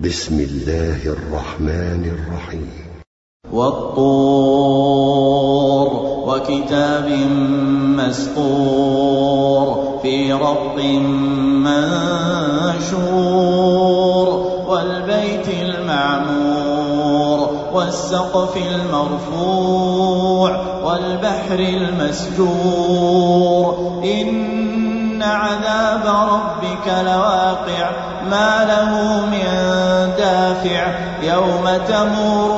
بسم الله الرحمن الرحيم. والطور وكتاب مسطور في رق منشور والبيت المعمور والسقف المرفوع والبحر المسجور إن عذاب ربك لواقع ما له من دافع يوم تمور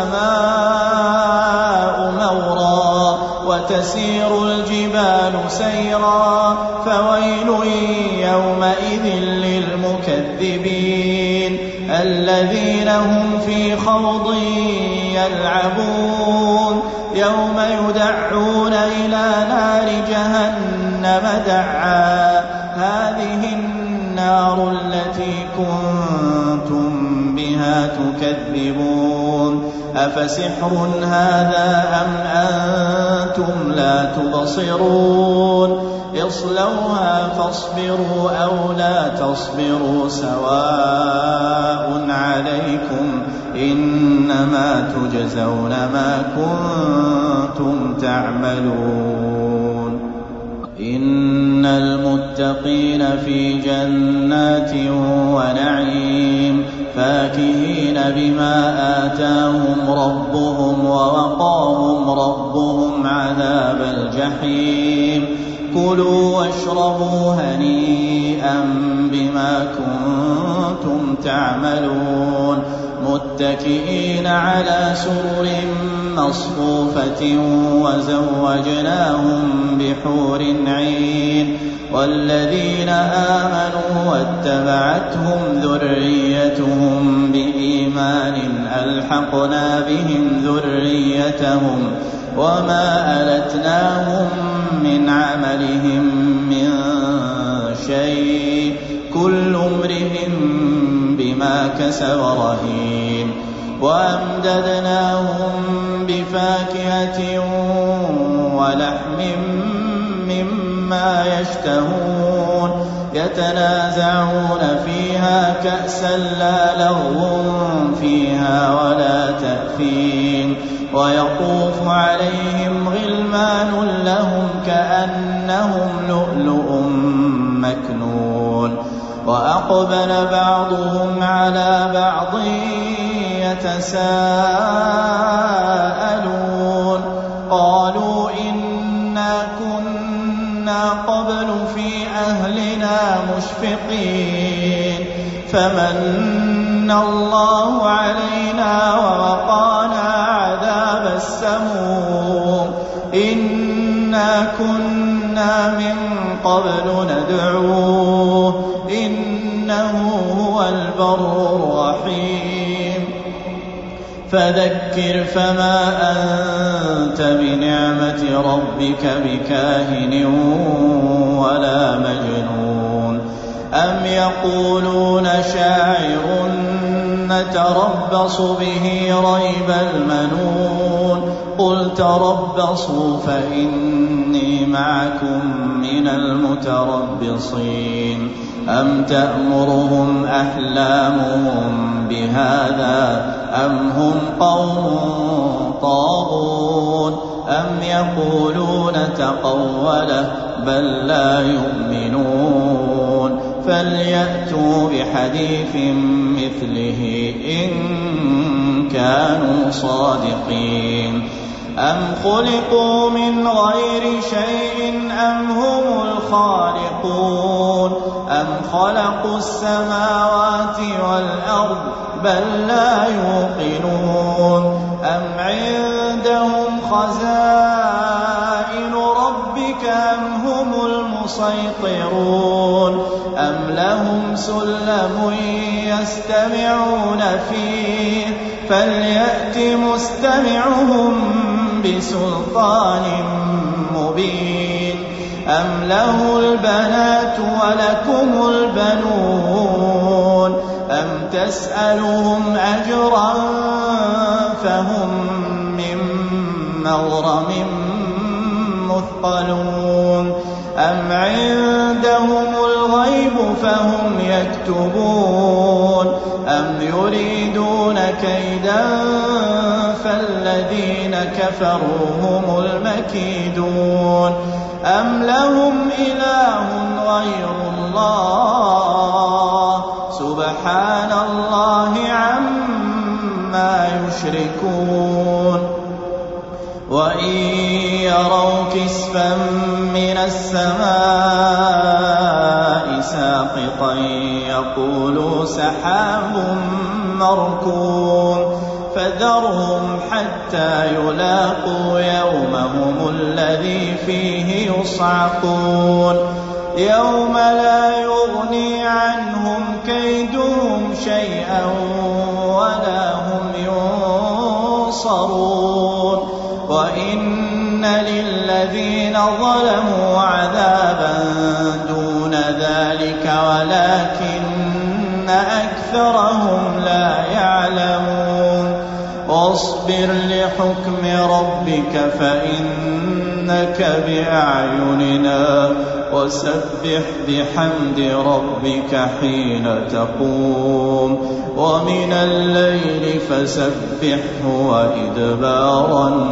السماء مورا وتسير الجبال سيرا فويل يومئذ للمكذبين الذين هم في خوض يلعبون يوم يدعون إلى نار جهنم دعا هذه النار التي كنتم بها تكذبون أفسحر هذا أم أنتم لا تبصرون اصلوها فاصبروا أو لا تصبروا سواء عليكم إنما تجزون ما كنتم تعملون إن المتقين في جنات ونعيم فاكهين بما آتاهم ربهم ووقاهم ربهم عذاب الجحيم كلوا واشربوا هنيئا بما كنتم تعملون متكئين على سرر مصفوفة وزوجناهم بحور عين والذين آمنوا واتبعتهم ذريتهم بإيمان ألحقنا بهم ذريتهم وما ألتناهم من عملهم من شيء كل امرئ بما كسب رهين وأمددناهم بفاكهة ولحم مما يشتهون يتنازعون فيها كأسا لا لغو فيها ولا تأثيم ويطوف عليهم غلمان لهم كأنهم لؤلؤ مكنون وأقبل بعضهم على بعض يتساءلون قالوا إنا كنا قبل في أهلنا مشفقين فمن الله علينا ووقانا عذاب السموم إنا كنا من قبل ندعوه إنه هو البر الرحيم فذكر فما أنت بنعمة ربك بكاهن ولا مجنون أم يقولون شاعر نتربص به ريب المنون قل تربصوا فإني معكم من المتربصين أم تأمرهم أحلامهم بهذا أم هم قوم طاغون أم يقولون تقوله بل لا يؤمنون فليأتوا بحديث مثله إن كانوا صادقين أم خلقوا من غير شيء أم هم الخالقون أم خلقوا السماوات والأرض بل لا يوقنون أم عندهم خزائن ربك أم هم المسيطرون أم لهم سلم يستمعون فيه فليأت مستمعهم بسلطان مبين أم له البنات ولكم البنون أم تسألهم أجرا فهم من مغرم مثقلون أم عندهم الغيب فهم يكتبون أم يريدون كيدا فالذين كفروا هم المكيدون أم لهم إله غير الله سبحان الله عما يشركون وإن يروا كسفا من السماء ساقطا يقولوا سحاب مركوم فذرهم حتى يلاقوا يومهم الذي فيه يصعقون يوم لا يغني عنهم كيدهم شيئا ولا هم ينصرون وإن للذين ظلموا عذابا دون ذلك ولكن أكثرهم لا يعلمون واصبر لحكم ربك فإنك بأعيننا وسبح بحمد ربك حين تقوم ومن الليل فسبحه وإدبار